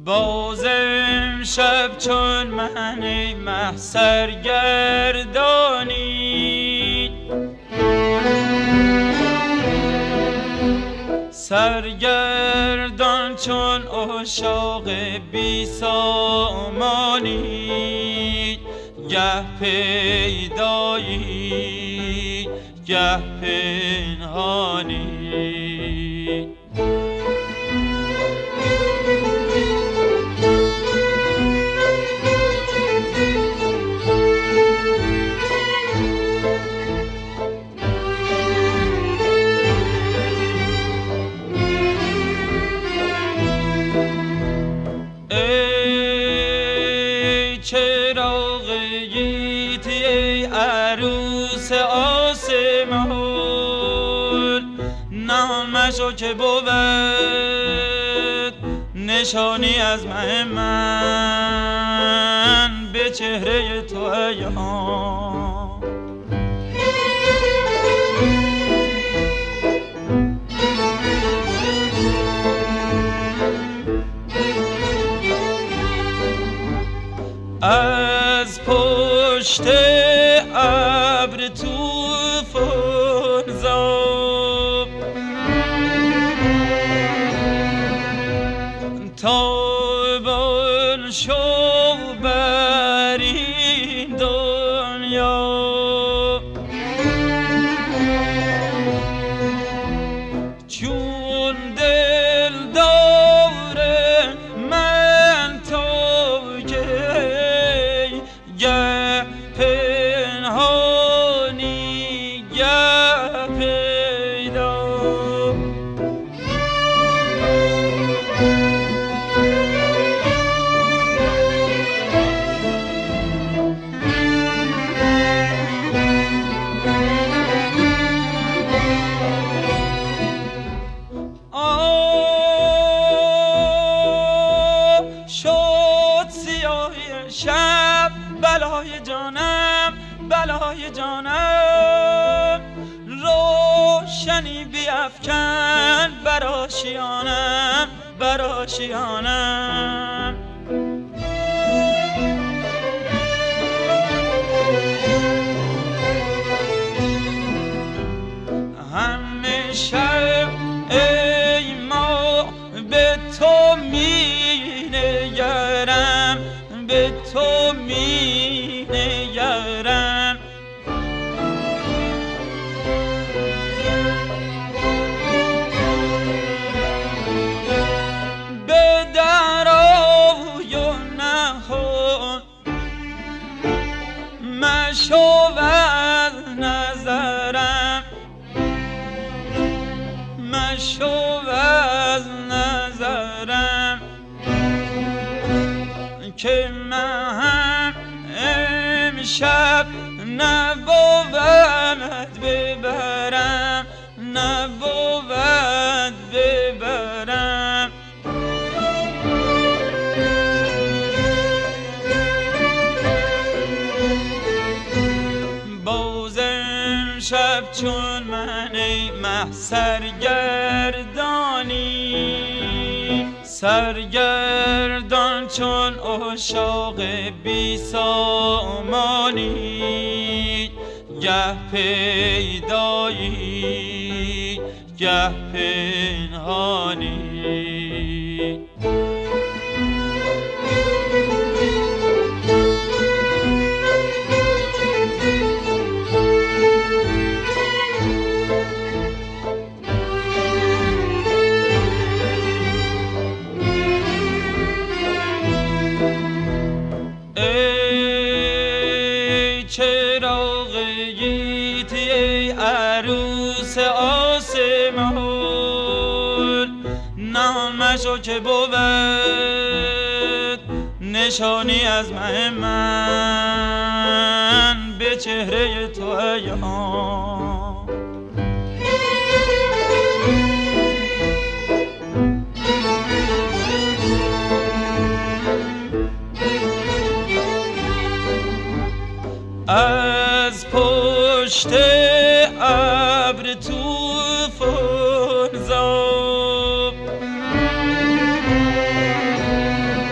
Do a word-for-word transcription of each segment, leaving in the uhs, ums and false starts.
باز امشب چون من مه سرگردانی، سرگردان چون عشاق بی سامانی، گه پیدایی گه پنهانی. ای چراغ گیتی ای عروس آسمان، نامشو که بود نشانی از مه من به چهره تو عیان. از پشت ابر طوفان زا تابان شو بر این دنیا، چون دل داره من تو گه پنهانی گه پیدا. آه شد سیاهی شب بلای جانم بلای جانم، روشنی بیفکن بر آشیانم بر آشیانم. همه شب ای ما به تو می نگرم به تو می نگرم. به درای و نهان مشو از نظرم، مشو از نظرم که من امشب نبود ببرم نبود ببرم. باز امشب چون من مه سرگردانی، سرگردان چون عشاق بی سامانی، گه پیدایی گه پنهانی. چراغ گیتی ای عروس آسمان، نامشو که بود نشانی از مه من به چهره تو عیان. از پشت ابر طوفان زا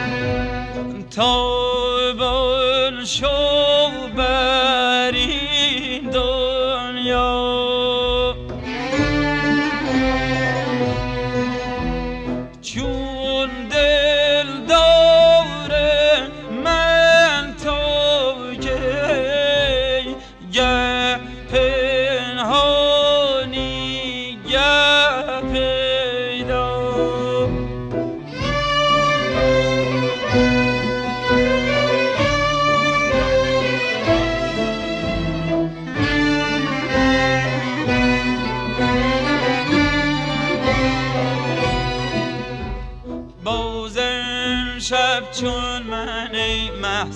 شب چون من ای مه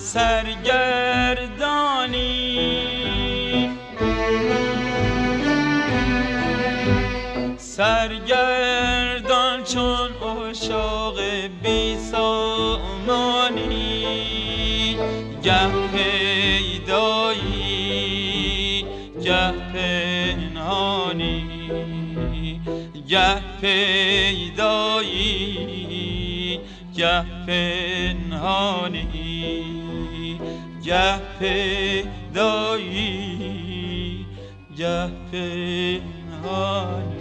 سرگردانی سرگردان چون عشاق بی سامانی گه پیدایی گه پنهانی گه پیدایی گه پنهانی گه پیدایی گه پنهانی